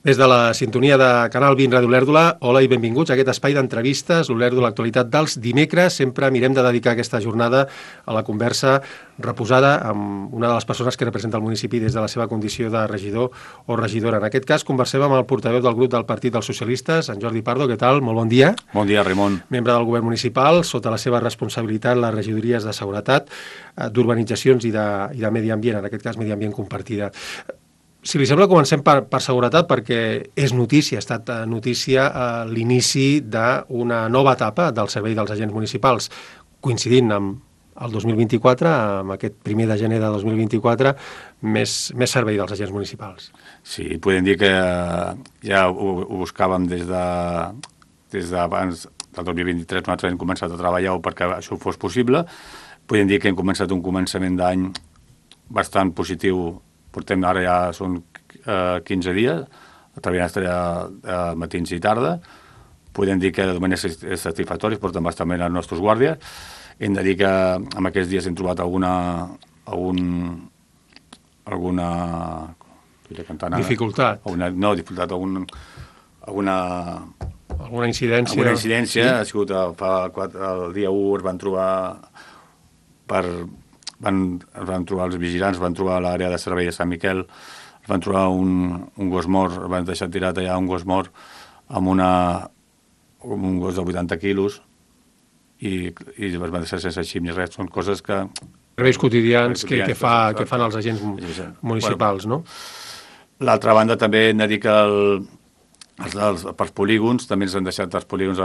Des de la sintonia de Canal 20 Ràdio Olèrdola, hola i benvinguts a aquest espai d'entrevistes, l'Olèrdola Actualitat dels dimecres. Sempre mirem de dedicar aquesta jornada a la conversa reposada amb una de les persones que representa el municipi des de la seva condició de regidor o regidora. En aquest cas, conversem amb el portaveu del grup del Partit dels Socialistes, en Jordi Pardo. Què tal? Molt bon dia. Bon dia, Ramon. Membre del govern municipal, sota la seva responsabilitat les regidories de seguretat, d'urbanitzacions i de medi ambient, en aquest cas medi ambient compartida. Si li sembla, comencem per seguretat, perquè és notícia, ha estat notícia l'inici d'una nova etapa del servei dels agents municipals, coincidint amb el 2024, amb aquest 1 de gener de 2024, més servei dels agents municipals. Sí, podem dir que ja ho buscàvem des d'abans del 2023, nosaltres hem començat a treballar perquè això fos possible. Podem dir que hem començat un començament d'any bastant positiu. Portem ara ja són 15 dies, treballant matins i tarda. Podem dir que de moment és satisfactori, portem bastament els nostres guàrdies. Hem de dir que en aquests dies hem trobat alguna dificultat. Alguna incidència. Alguna incidència. Ha sigut el dia 1 es van trobar van trobar els vigilants, van trobar l'àrea de servei de Sant Miquel, van trobar un gos mort, van deixar tirat allà un gos mort amb un gos de 80 quilos i es van deixar sense xip ni res. Són coses que... Serveis quotidians que fan els agents municipals, no? L'altra banda també hem de dir que pels polígons, també ens han deixat els polígons,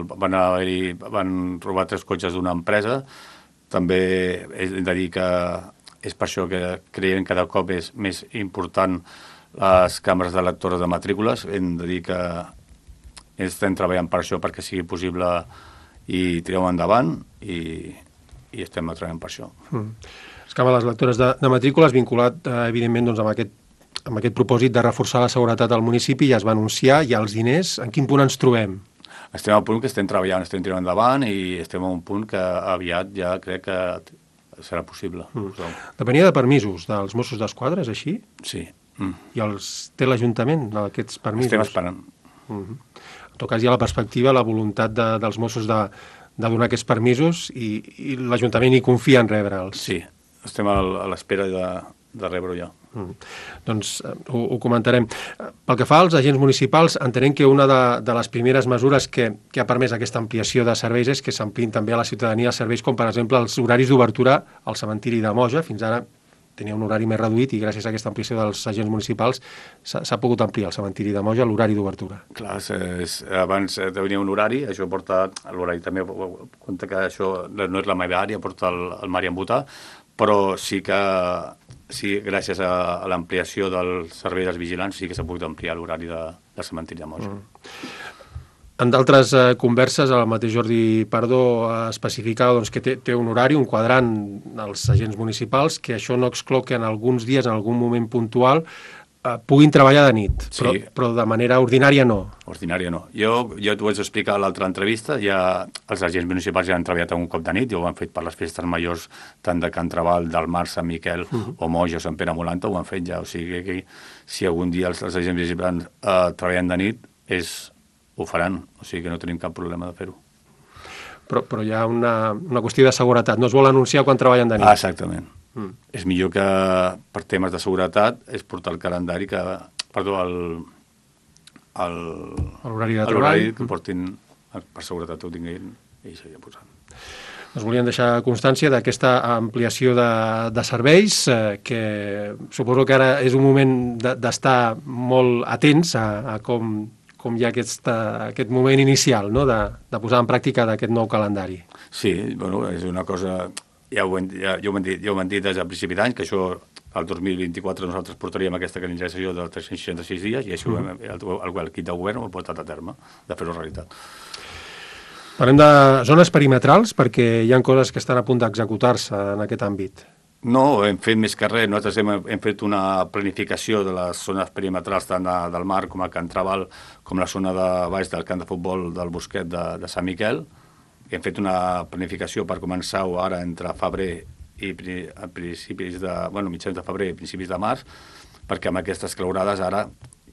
van robar 3 cotxes d'una empresa. També hem de dir que és per això que creiem que cada cop és més important les càmeres de lectores de matrícules. Hem de dir que estem treballant per això perquè sigui possible i tirem endavant i estem treballant per això. Les càmeres lectores de matrícules vinculat, evidentment, doncs, amb aquest propòsit de reforçar la seguretat al municipi, ja es va anunciar, hi ha els diners. En quin punt ens trobem? Estem al punt que estem treballant, estem tirant endavant i estem a un punt que aviat ja crec que serà possible. Depenia de permisos dels Mossos d'Esquadra, és així? Sí. I els té l'Ajuntament, aquests permisos? Estem esperant. En tot cas, hi ha la perspectiva, la voluntat dels Mossos de donar aquests permisos i l'Ajuntament hi confia en rebre'ls. Sí, estem a l'espera de rebre-ho ja. Doncs ho comentarem. Pel que fa als agents municipals, entenem que una de les primeres mesures que ha permès aquesta ampliació de serveis és que s'ampliïn també a la ciutadania els serveis com, per exemple, els horaris d'obertura al cementiri de Moja. Fins ara tenia un horari més reduït i gràcies a aquesta ampliació dels agents municipals s'ha pogut ampliar al cementiri de Moja l'horari d'obertura. Clar, abans tenia un horari, això porta l'horari també, compte que això no és la meva àrea, porta el Mari Embutà, però sí que gràcies a l'ampliació del servei dels vigilants sí que s'ha pogut ampliar l'horari del cementiri de Moja. En d'altres converses, el mateix Jordi Pardo especificava doncs, que té un horari, un quadrant als agents municipals, que això no exclou que en alguns dies, en algun moment puntual, puguin treballar de nit, però de manera ordinària no. Ordinària no. Jo t'ho vaig explicar a l'altra entrevista, els agents municipals ja han treballat un cop de nit, ja ho han fet per les festes majors, tant de Can Trabal, del Mar, Sant Miquel, o Moja, o Sant Pere Molanta, ho han fet ja. O sigui que si algun dia els agents municipals treballen de nit, ho faran, o sigui que no tenim cap problema de fer-ho. Però hi ha una qüestió de seguretat, no es vol anunciar quan treballen de nit. Exactament. És millor que per temes de seguretat és portar el calendari l'horari de treball que portin per seguretat ho tinguin ells ja posant. Ens volien deixar constància d'aquesta ampliació de serveis, que suposo que ara és un moment d'estar molt atents a com hi ha aquest moment inicial, no? de posar en pràctica d'aquest nou calendari. Sí, bueno, és una cosa... Ja ho hem dit des del principi d'any, que això el 2024 nosaltres portaríem aquesta calendarització de 366 dies i això l'equip de govern ho ha portat a terme, de fer-ho realitat. Parlem de zones perimetrals, perquè hi ha coses que estan a punt d'executar-se en aquest àmbit. No, hem fet més que res. Nosaltres hem fet una planificació de les zones perimetrals tant del Mar com a Can Trabal, com la zona de baix del camp de futbol del Bosquet de Sant Miquel. Hem fet una planificació per començar-ho ara entre febrer i mitjans de febrer i principis de març, perquè amb aquestes claurades ara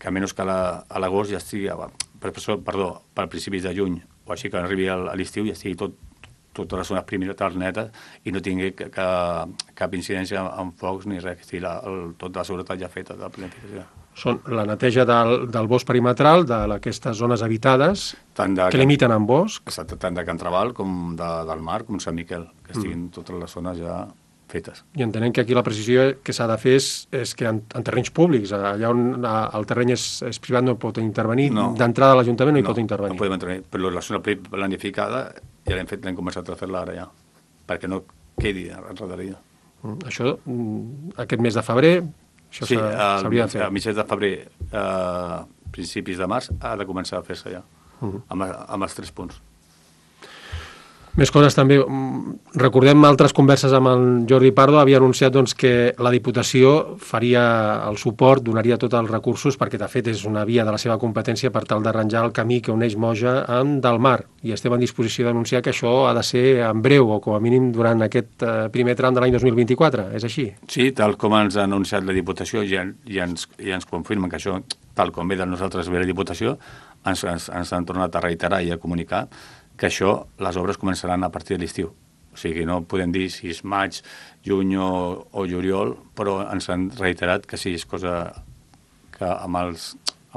que a menys que a l'agost ja estigui, per principis de juny, o així que arribi a l'estiu, ja estigui totes les zones perimetrals netes i no tingui cap incidència amb focs ni res, que estigui tota la seguretat ja feta de la planificació. Són la neteja del bosc perimetral, d'aquestes zones habitades, que limiten amb bosc. Tant de Can Trabal com del mar, com Sant Miquel, que estiguin totes les zones ja fetes. I entenem que aquí la precisió que s'ha de fer és que en terrenys públics, allà on el terreny és privat no pot intervenir, d'entrada a l'Ajuntament no hi pot intervenir. No podem intervenir, però la zona planificada ja l'hem començat a fer-la ara ja, perquè no quedi enrederida. Això, aquest mes de febrer, això s'hauria de fer. A mitjans de febrer, principis de març, ha de començar a fer-se ja, amb els 3 punts. Més coses també. Recordem altres converses amb el Jordi Pardo, havia anunciat que la Diputació faria el suport, donaria tots els recursos, perquè de fet és una via de la seva competència per tal d'arranjar el camí que uneix Moja amb Delmar. I estem en disposició d'anunciar que això ha de ser en breu, o com a mínim durant aquest primer tram de l'any 2024. És així? Sí, tal com ens ha anunciat la Diputació, ja ens confirmen que això, tal com ve de nosaltres ve la Diputació, ens han tornat a reiterar i a comunicar que això, les obres començaran a partir de l'estiu. O sigui, no podem dir si és maig, juny o juliol, però ens han reiterat que sí, és cosa que amb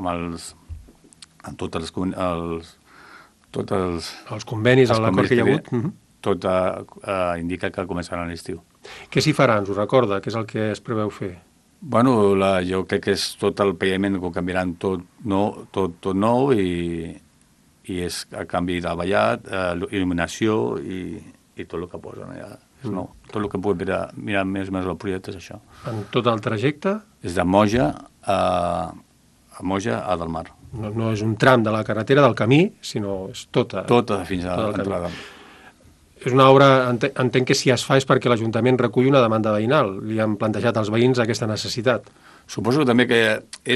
tots els convenis, l'acord que hi ha hagut, tot indica que començaran a l'estiu. Què s'hi farà, ens ho recorda? Què és el que es preveu fer? Bueno, jo crec que és tot el paviment que ho canviaran tot nou i és a canvi de ballat, il·luminació i tot el que posen allà. És nou. Tot el que puc mirar més o menys el projecte és això. En tot el trajecte? És de Moja a Delmar. No és un tram de la carretera, del camí, sinó és tota. Tota fins a l'entrada. És una obra, entenc que si es fa és perquè l'Ajuntament recull una demanda veïnal. Li han plantejat als veïns aquesta necessitat. Suposo també que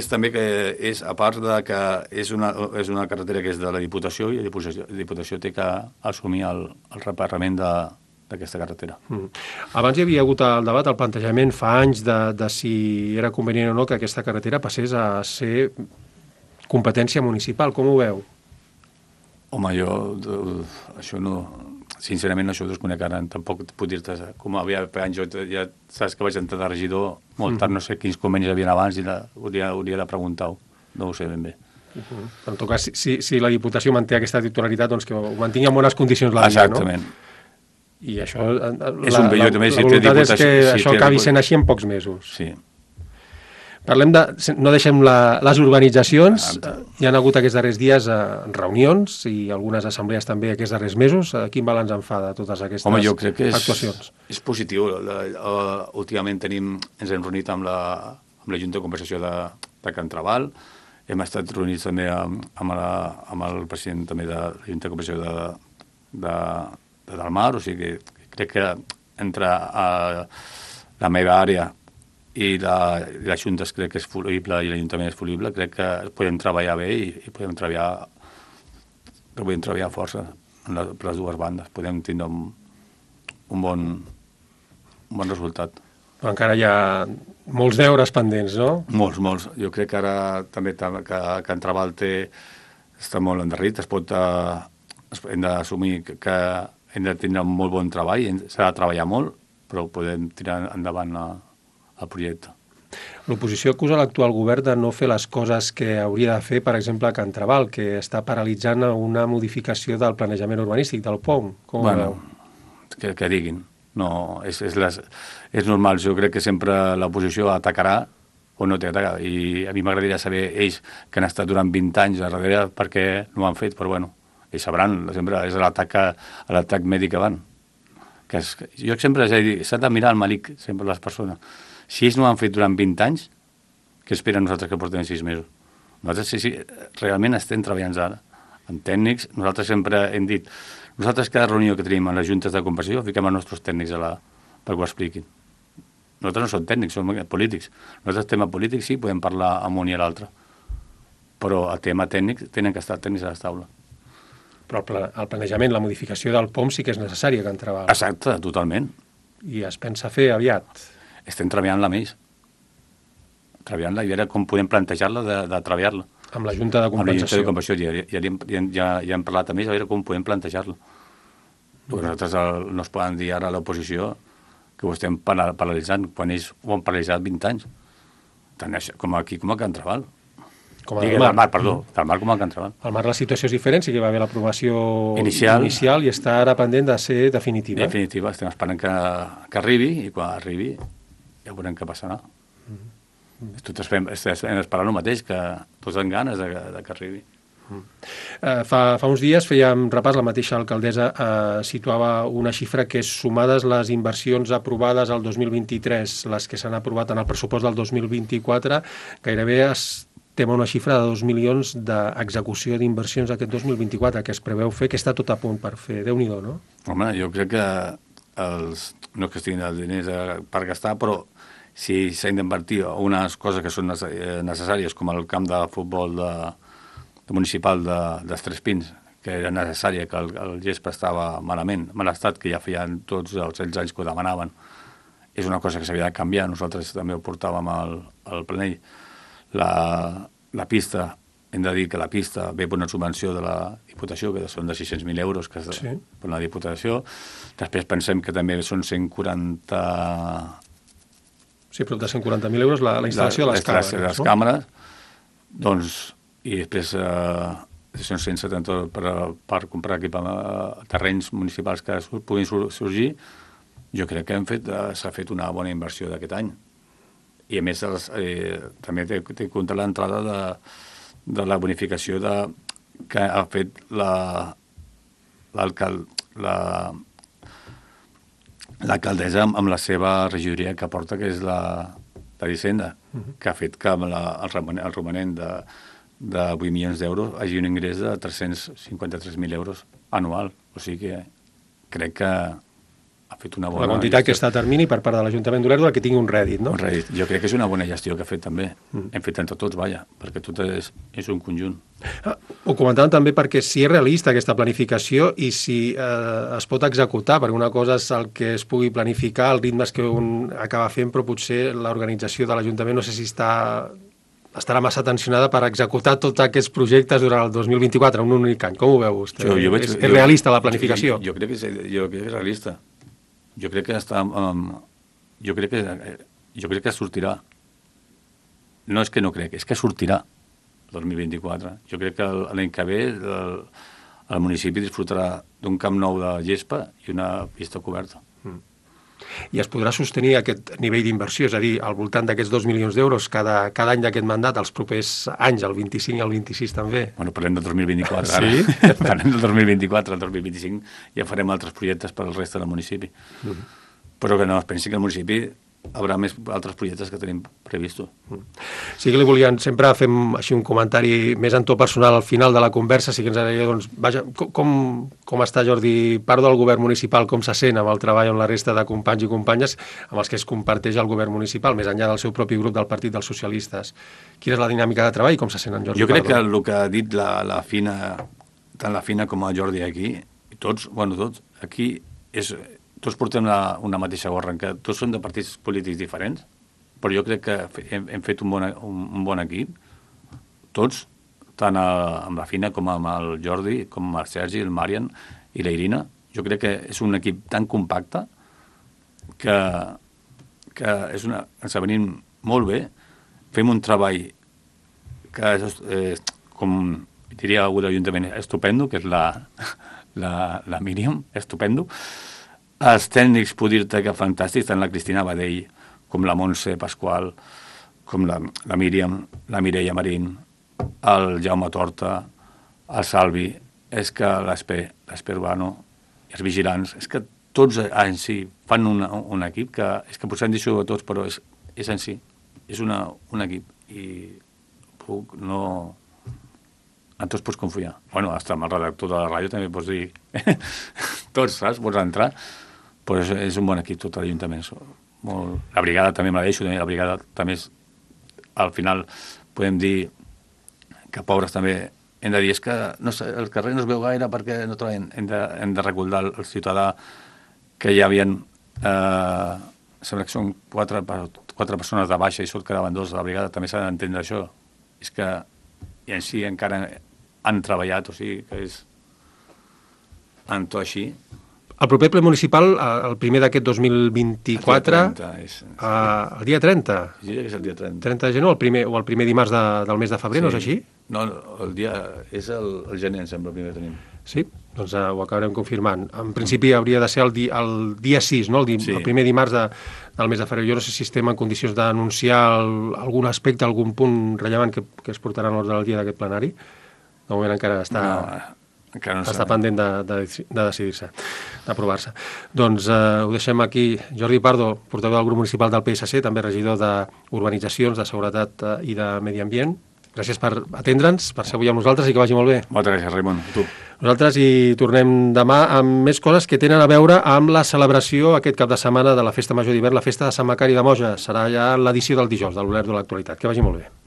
és a part de que és una carretera que és de la Diputació i la Diputació té que assumir el reparament d'aquesta carretera. Abans hi havia hagut el debat, el plantejament fa anys de si era convenient o no que aquesta carretera passés a ser competència municipal. Com ho veu? Home, això no... Sincerament, això ho desconec ara, tampoc puc dir-te. Com havia anys, ja saps que vaig entrar de regidor molt tard, no sé quins convenis hi havia abans i hauria de preguntar-ho. No ho sé ben bé. En tot cas, si la Diputació manté aquesta titularitat, doncs que ho mantingui en bones condicions la via, no? Exactament. I això, la voluntat és que això acabi sent així en pocs mesos. Sí. Parlem no deixem les urbanitzacions. Hi ha hagut aquests darrers dies reunions i algunes assemblees també aquests darrers mesos. Quin balanç en fa de totes aquestes actuacions? Home, jo crec que és positiu. Últimament ens hem reunit amb la Junta de Compensació de Can Trabal. Hem estat reunits també amb el president també de la Junta de Compensació de Delmar. O sigui que crec que entre la meva àrea i la Junta crec que és folible i l'Ajuntament és folible, crec que podem treballar bé i podem treballar força per les dues bandes. Podem tindre un bon resultat. Però encara hi ha molts deures pendents, no? Molts. Jo crec que ara també que Can Trabal està molt endarrit. Hem d'assumir que hem de tindre un molt bon treball, s'ha de treballar molt, però podem tirar endavant el projecte. L'oposició acusa l'actual govern de no fer les coses que hauria de fer, per exemple, a Can Trabal, que està paralitzant una modificació del planejament urbanístic, del POM. Com ho veu? Que diguin. No, és normal. Jo crec que sempre l'oposició atacarà o no t'ataca. I a mi m'agradaria saber ells que han estat durant 20 anys a darrere perquè no ho han fet, però bueno, ells sabran, sempre és l'atac mèdic que van. Jo sempre he dit, s'ha de mirar el malic, sempre les persones. Si ells no ho han fet durant 20 anys, què esperen nosaltres que portem 6 mesos? Nosaltres sí, realment estem treballant ara. Amb tècnics, nosaltres sempre hem dit, nosaltres cada reunió que tenim a les juntes de compensació fiquem els nostres tècnics perquè ho expliquin. Nosaltres no som tècnics, som polítics. Nosaltres tema polític sí, podem parlar amb un i l'altre. Però el tema tècnic tenen que estar tècnics a la taula. Però el planejament, la modificació del POM sí que és necessària a Can Trabal. Exacte, totalment. I es pensa fer aviat. Estem treballant amb ells. treballant-la, i era com podem plantejar-la de treballar-la. Amb la Junta de Amb la Junta de Compensació. Compensació, ja hem parlat a més, a veure com podem plantejar-la. Nosaltres no es poden dir ara a l'oposició que ho estem paralitzant, quan ells ho han paralitzat 20 anys. Tant com aquí com a Can Trabal. Del Mar, com a Can Trabal. Al Mar la situació és diferent, sí que va haver l'aprovació inicial i està ara pendent de ser definitiva. Definitiva, estem esperant que arribi, i quan arribi ja veurem què passarà. Tots estem esperant el mateix, que tots han ganes que arribi. Fa uns dies fèiem repàs, la mateixa alcaldessa situava una xifra que és sumades les inversions aprovades al 2023, les que s'han aprovat en el pressupost del 2024, gairebé estem a una xifra de 2 milions d'execució d'inversions aquest 2024, que es preveu fer, que està tot a punt per fer. Déu-n'hi-do, no? Home, jo crec que no és que estiguin els diners per gastar, però si s'han d'invertir unes coses que són necessàries, com el camp de futbol municipal dels Tres Pins, que era necessària, que el gespa estava malament, mal estat, que ja feien tots els 16 anys que ho demanaven. És una cosa que s'havia de canviar, nosaltres també ho portàvem al Planell. La pista, hem de dir que la pista ve per una subvenció de la Diputació, que són de 600.000 euros, que és per la Diputació. Després pensem que també són 140... Sí, prop de 140.000 euros la instal·lació de les càmeres. Les càmeres, doncs, i després són 170 per comprar terrenys municipals que puguin sorgir. Jo crec que s'ha fet una bona inversió d'aquest any. I a més també té en compte l'entrada de la bonificació que ha fet l'alcaldessa amb la seva regidoria que porta, que és la d'Hisenda, que ha fet que amb el romanent de 8 milions d'euros hagi un ingrés de 353.000 euros anual. O sigui que crec que ha fet una bona... La quantitat que està a termini per part de l'Ajuntament d'Olèrdola que tingui un rèdit, no? Un rèdit. Jo crec que és una bona gestió que ha fet també. Hem fet entre tots, perquè tot és un conjunt. Ho comentàvem també perquè si és realista aquesta planificació i si es pot executar, perquè una cosa és el que es pugui planificar, els ritmes que un acaba fent, però potser l'organització de l'Ajuntament no sé si estarà massa tensionada per executar tots aquests projectes durant el 2024, un únic any. Com ho veu vostè? És realista la planificació? Jo crec que és realista. Jo crec que sortirà. No és que no crec, és que sortirà el 2024. Jo crec que l'any que ve el municipi disfrutarà d'un camp nou de gespa i una pista coberta. I es podrà sostenir aquest nivell d'inversió, és a dir, al voltant d'aquests 2 milions d'euros cada any d'aquest mandat, els propers anys, el 25 i el 26 també? Bueno, parlem del 2024 ara. Sí? Parlem del 2024, el 2025 ja farem altres projectes per al reste del municipi. Però que no es pensi que el municipi haurà més altres projectes que tenim previstos. Sí que li volien, sempre fem així un comentari més en to personal al final de la conversa, sí que ens agradaria, doncs, vaja, com està Jordi Pardo al govern municipal, com se sent amb el treball amb la resta de companys i companyes amb els que es comparteix el govern municipal, més enllà del seu propi grup del Partit dels Socialistes. Quina és la dinàmica de treball i com se sent en Jordi Pardo? Jo crec que el que ha dit la Fina, tant la Fina com el Jordi aquí, tots, aquí tots portem una mateixa gorra, que tots són de partits polítics diferents, però jo crec que hem fet un bon equip, tots, tant amb la Fina com amb el Jordi, com amb el Sergi, el Marian i la Irina. Jo crec que és un equip tan compacte que ens venim molt bé, fem un treball que és, com diria algú de l'Ajuntament, estupendo, que és la Míriam, estupendo. Els tècnics, puc dir-te que fantàstics, tant la Cristina Badell com la Montse Pasqual, com la Míriam, la Mireia Marín, el Jaume Torta, el Salvi, és que l'Esper Urbano, els vigilants, és que tots en si fan un equip que és que potser en deixo a tots, però és en si, és un equip i en tots pots confiar. Bueno, hasta amb el redactor de la ràdio també pots dir tots, saps? Pots entrar. Però és un bon equip, tot l'Ajuntament. La brigada també me la deixo, la brigada també al final podem dir que pobres també hem de dir, és que el carrer no es veu gaire perquè no treballen, hem de recordar el ciutadà que ja havien sembla que són quatre persones de baixa i sot quedaven 2 de la brigada, també s'ha d'entendre això. És que i en si encara han treballat, o sigui que és en tot així. El proper ple municipal, el primer d'aquest 2024, el dia 30? Sí, és el dia 30. 30 de gener o el primer dimarts del mes de febrer, no és així? No, el dia és el gener, em sembla, el primer que tenim. Sí, doncs ho acabarem confirmant. En principi hauria de ser el dia 6, no? El primer dimarts del mes de febrer. Jo no sé si estem en condicions d'anunciar algun aspecte, algun punt rellevant que es portarà en l'ordre del dia d'aquest plenari. De moment encara està pendent de decidir-se, d'aprovar-se. Doncs ho deixem aquí. Jordi Pardo, portaveu del grup municipal del PSC, també regidor d'Urbanitzacions, de Seguretat i de Medi Ambient. Gràcies per atendre'ns, per ser avui amb nosaltres i que vagi molt bé. Moltes gràcies, Raimon. Tu. Nosaltres hi tornem demà amb més coses que tenen a veure amb la celebració aquest cap de setmana de la Festa Major d'hivern, la Festa de Sant Macari de Moja. Serà ja l'edició del dijous, de l'Olert de l'actualitat. Que vagi molt bé.